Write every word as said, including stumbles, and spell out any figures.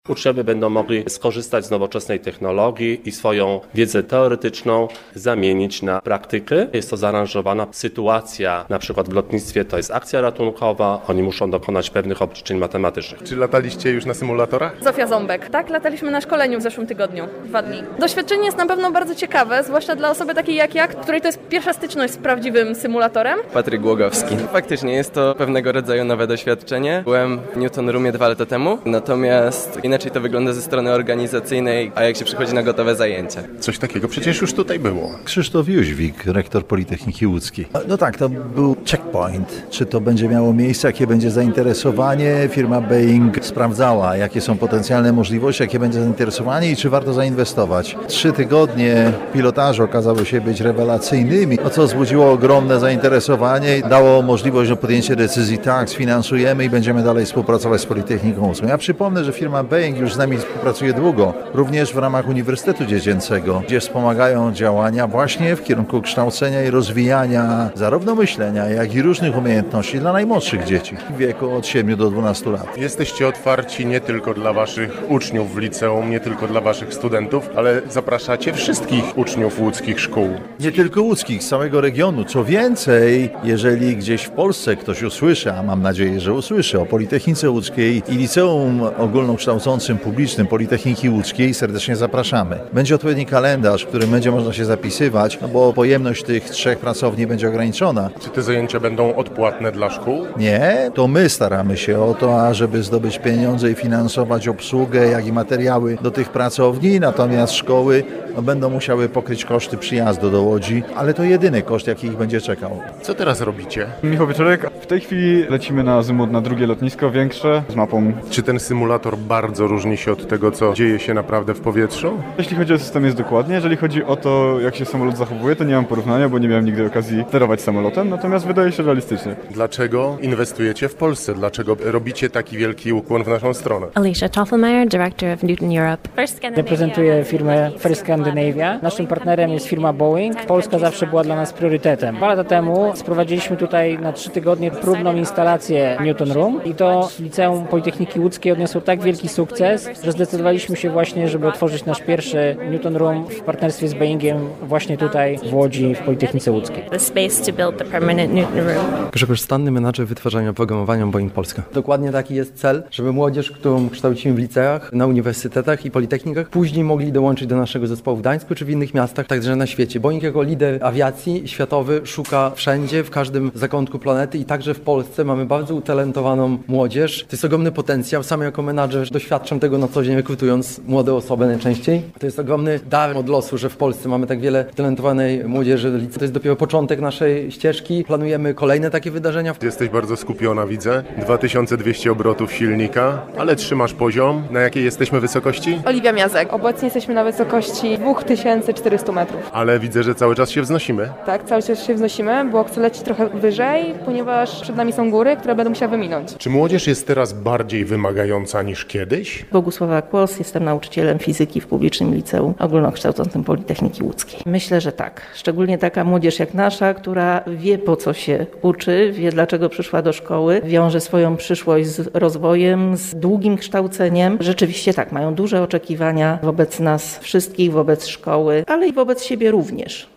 Uczniowie będą mogli skorzystać z nowoczesnej technologii i swoją wiedzę teoretyczną zamienić na praktykę. Jest to zaaranżowana sytuacja, na przykład w lotnictwie to jest akcja ratunkowa, oni muszą dokonać pewnych obliczeń matematycznych. Czy lataliście już na symulatorach? Zofia Ząbek. Tak, lataliśmy na szkoleniu w zeszłym tygodniu, dwa dni. Doświadczenie jest na pewno bardzo ciekawe, zwłaszcza dla osoby takiej jak ja, której to jest pierwsza styczność z prawdziwym symulatorem. Patryk Głogowski. Faktycznie jest to pewnego rodzaju nowe doświadczenie. Byłem w Newton Roomie dwa lata temu, natomiast inaczej to wygląda ze strony organizacyjnej, a jak się przychodzi na gotowe zajęcia. Coś takiego przecież już tutaj było. Krzysztof Jóźwik, rektor Politechniki Łódzkiej. No tak, to był checkpoint. Czy to będzie miało miejsce, jakie będzie zainteresowanie? Firma Boeing sprawdzała, jakie są potencjalne możliwości, jakie będzie zainteresowanie i czy warto zainwestować. Trzy tygodnie pilotażu okazały się być rewelacyjnymi, no co wzbudziło ogromne zainteresowanie i dało możliwość na podjęcie decyzji, tak, sfinansujemy i będziemy dalej współpracować z Politechniką Łódzką. Ja przypomnę, że firma Boeing już z nami współpracuje długo, również w ramach Uniwersytetu Dziecięcego, gdzie wspomagają działania właśnie w kierunku kształcenia i rozwijania zarówno myślenia, jak i różnych umiejętności dla najmłodszych dzieci w wieku od siedmiu do dwunastu lat. Jesteście otwarci nie tylko dla waszych uczniów w liceum, nie tylko dla waszych studentów, ale zapraszacie wszystkich uczniów łódzkich szkół. Nie tylko łódzkich, z całego regionu. Co więcej, jeżeli gdzieś w Polsce ktoś usłyszy, a mam nadzieję, że usłyszy o Politechnice Łódzkiej i Liceum Ogólnokształcącym Publicznym Politechniki Łódzkiej, serdecznie zapraszamy. Będzie odpowiedni kalendarz, w którym będzie można się zapisywać, no bo pojemność tych trzech pracowni będzie ograniczona. Czy te zajęcia będą odpłatne dla szkół? Nie, to my staramy się o to, ażeby zdobyć pieniądze i finansować obsługę, jak i materiały do tych pracowni, natomiast szkoły no, będą musiały pokryć koszty przyjazdu do Łodzi, ale to jedyny koszt, jaki ich będzie czekał. Co teraz robicie? Michał Wieczorek, w tej chwili lecimy na Azymut, na drugie lotnisko, większe, z mapą. Czy ten symulator bardzo różni się od tego, co dzieje się naprawdę w powietrzu? Jeśli chodzi o system, jest dokładnie. Jeżeli chodzi o to, jak się samolot zachowuje, to nie mam porównania, bo nie miałem nigdy okazji sterować samolotem, natomiast wydaje się realistycznie. Dlaczego inwestujecie w Polsce? Dlaczego robicie taki wielki ukłon w naszą stronę? Alicia Toffelmeyer, Director of Newton Europe. Reprezentuję firmę First Scandinavia. Naszym partnerem jest firma Boeing. Polska zawsze była dla nas priorytetem. Dwa lata temu sprowadziliśmy tutaj na trzy tygodnie próbną instalację Newton Room i to w Liceum Politechniki Łódzkiej odniosło tak wielki sukces, że zdecydowaliśmy się właśnie, żeby otworzyć nasz pierwszy Newton Room w partnerstwie z Boeingiem właśnie tutaj w Łodzi w Politechnice Łódzkiej. The space to build the permanent Newton Room. Grzegorz Stanny, menadżer wytwarzania oprogramowania Boeing Polska. Dokładnie taki jest cel, żeby młodzież, którą kształcimy w liceach, na uniwersytetach i politechnikach, później mogli dołączyć do naszego zespołu w Gdańsku czy w innych miastach, także na świecie. Boeing jako lider awiacji światowy szuka wszędzie, w każdym zakątku planety i także w Polsce mamy bardzo utalentowaną młodzież. To jest ogromny potencjał. Sam jako menadżer doświadczam tego na co dzień, rekrutując młode osoby najczęściej. To jest ogromny dar od losu, że w Polsce mamy tak wiele talentowanej młodzieży. To jest dopiero początek naszej ścieżki. Planujemy kolejne takie wydarzenia. Jesteś bardzo skupiona, widzę. dwa tysiące dwieście obrotów silnika, ale trzymasz poziom. Na jakiej jesteśmy wysokości? Oliwia Miazek. Obecnie jesteśmy na wysokości dwa tysiące czterysta metrów. Ale widzę, że cały czas się wznosimy. Tak, cały czas się wznosimy, bo chcę lecieć trochę wyżej, ponieważ przed nami są góry, które będę musiała wyminąć. Czy młodzież jest teraz bardziej wymagająca niż kiedyś? Bogusława Kłos, jestem nauczycielem fizyki w Publicznym Liceum Ogólnokształcącym Politechniki Łódzkiej. Myślę, że tak. Szczególnie taka młodzież jak nasza, która wie po co się uczy, wie dlaczego przyszła do szkoły, wiąże swoją przyszłość z rozwojem, z długim kształceniem. Rzeczywiście tak, mają duże oczekiwania wobec nas wszystkich, wobec szkoły, ale i wobec siebie również.